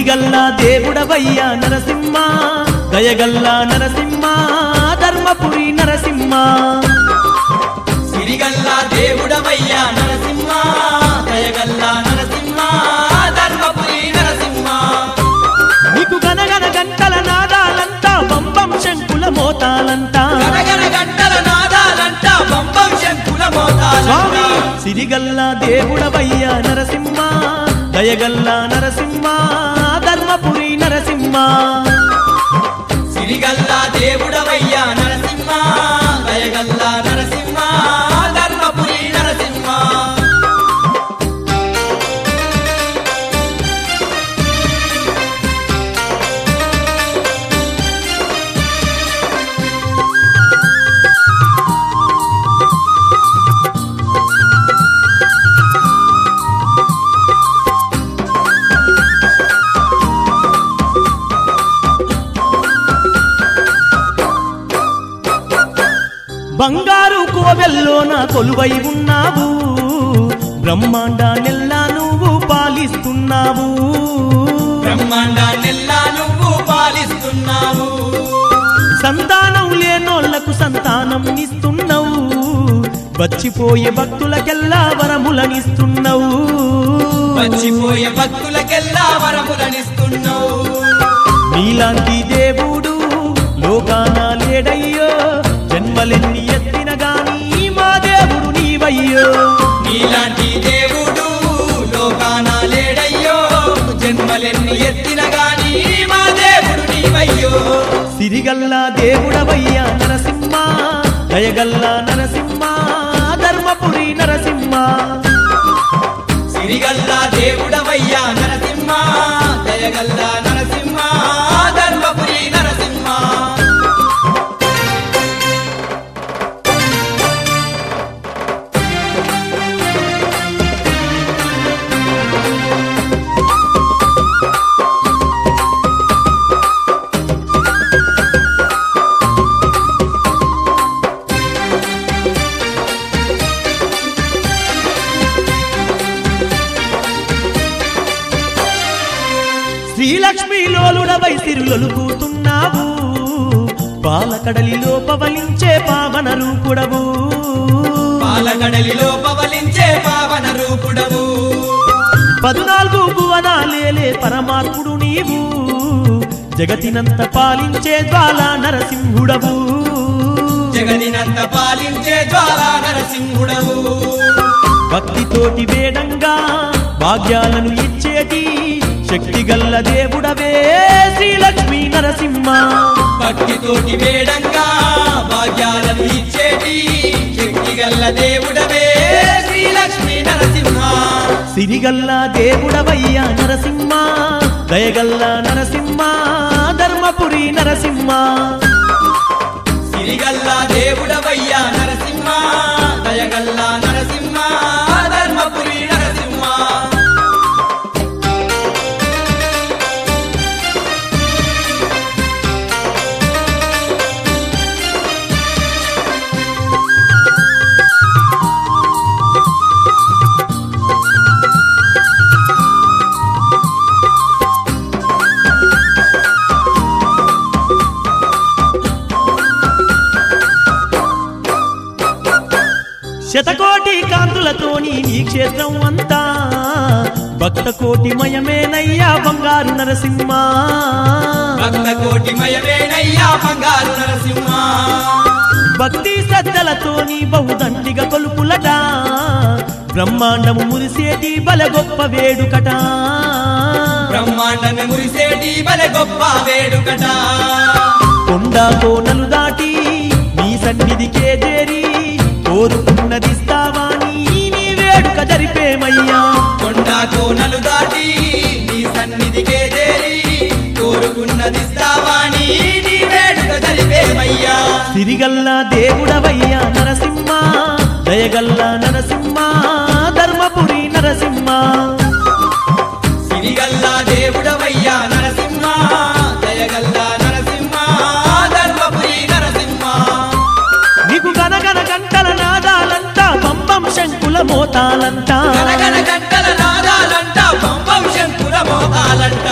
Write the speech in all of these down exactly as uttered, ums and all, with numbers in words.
సిరిగల్లా దేవుడవయ్యా నరసింహ దయగల్లా నరసింహ ధర్మపురి నరసింహ సిరిగల్లా దేవుడవయ్యా నరసింహ దయగల్లా నరసింహ ధర్మపురి నరసింహ నీకు గనగన గంటల నాదాలంతా బంబం శంకుల మోతాలంతా గనగన గంటల నాదాలంతా బంబం శంకుల మోతాలంతా సిరిగల్లా దేవుడవయ్యా నరసింహ దయగల్లా నరసింహ ధర్మపురి నరసింహ సిరిగల్లా దేవుడవయ్యా నరసింహ దయగల్లా నరసింహ ధర్మపురి నరసింహ బంగారు కోవెల్లోన కొలువై ఉన్నావు బ్రహ్మాండాన్నెల్లా నువ్వు పాలిస్తున్నావు బ్రహ్మాండాన్నెల్లా నువ్వు పాలిస్తున్నావు సంతానం లేనోళ్లకు సంతానం ఇస్తున్నావు వచ్చిపోయే భక్తులకెల్లా వరములనిస్తున్నావు వచ్చిపోయే భక్తులకెల్లా వరములనిస్తున్నావు నీలాంటి దేవుడు లోకాన లేడయ్యో జన్మలెన్ని ఎత్తిన గాని మా దేవుడు నీవయ్యో నీలాంటి దేవుడు లోకాన లేడయ్యో జన్మలెన్ని ఎత్తిన గాని మా దేవుడు నీవయ్యో సిరిగల్లా దేవుడవయ్యా నరసింహ దయగల్లా నరసింహ ధర్మపురి నరసింహ సిరిగల్లా దేవుడవయ్యా నరసింహ దయగల్లా నరసింహ ధర్మపురి నరసింహ శ్రీలక్ష్మీ లోలుడవై సిరులొలుకుతున్నావు పాలకడలిలో పవలించే పావన రూపుడవు పాలకడలిలో పవలించే పావన రూపుడవు పద్నాలుగు భువనాలేలే పరమాత్ముడు నీవు జగతినంత పాలించే జ్వాలా నరసింహుడవు జగదినంత పాలించే జ్వాలా నరసింహుడవు భక్తితోటి వేడంగా భాగ్యాలను ఇచ్చేటి శక్తిగల్ల దేవుడవే శ్రీలక్ష్మీ నరసింహ భక్తితోటి వేడంగా భాగ్యాలను ఇచ్చేటి శక్తిగల్ల దేవుడవే శ్రీలక్ష్మీ నరసింహ సిరిగల్లా దేవుడవయ్యా నరసింహ దయగల్లా నరసింహ ధర్మపురి నరసింహ సిరిగల్లా దేవుడవయ్యా నరసింహ దయగల్లా నరసింహ ధర్మపురి నరసింహ శతకోటి కాంతులతోని నీ క్షేత్రం అంతా భక్త కోటి మయమేనయ్యా బంగారు నరసింహ భక్త కోటి మయమేనయ్యా బంగారు నరసింహ భక్తి శ్రద్ధలతోని బహుదండిగా కొలుపులట బ్రహ్మాండము మురిసేటి బల గొప్ప వేడుకట బ్రహ్మాండము మురిసేటి బల గొప్ప వేడుకట కొండ కోనలు దాటి నీ సన్నిధికే చేరి కోరుకున్నదిస్తావా నీ వేడుక జరిపేమయ్యా కొండ కోనలు దాటి నీ సన్నిధికే చేరి కోరుకున్నదిస్తావా నీ వేడుక జరిపేమయ్యా సిరిగల్లా దేవుడవయ్యా నరసింహ దయగల్లా నరసింహ ధర్మపురి నరసింహ సిరిగల్లా దేవుడవయ్యా నరసింహ దయగల్లా నరసింహ ధర్మపురి నరసింహ నీకు గనగన గంటల నాదాలంతా బంబం శంకుల మోతాలంతా గనగన గంటల నాదాలంట పంపం శంకుల మోతాలంట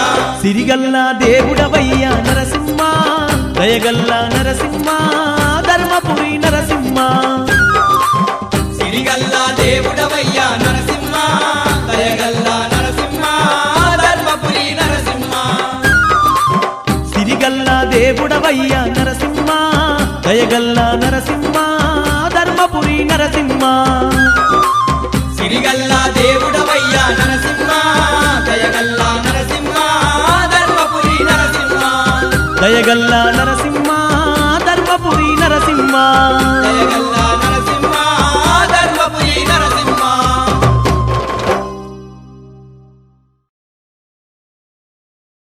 సిరిగల్లా దేవుడవయ్యా నరసింహ దయగల్లా నరసింహ ధర్మపురి నరసింహ సిరిగల్లా దేవుడవయ్యా నరసింహ దయగల్లా నరసింహ ధర్మపురి నరసింహ సిరిగల్లా దేవుడవయ్యా నరసింహ దయగల్లా నరసింహ ధర్మపురి నరసింహ సిరిగల్లా దేవుడవయ్యా నరసింహ దయగల్లా నరసింహ ధర్మపురి నరసింహ దయగల్లా నరసింహ ధర్మపురి నరసింహ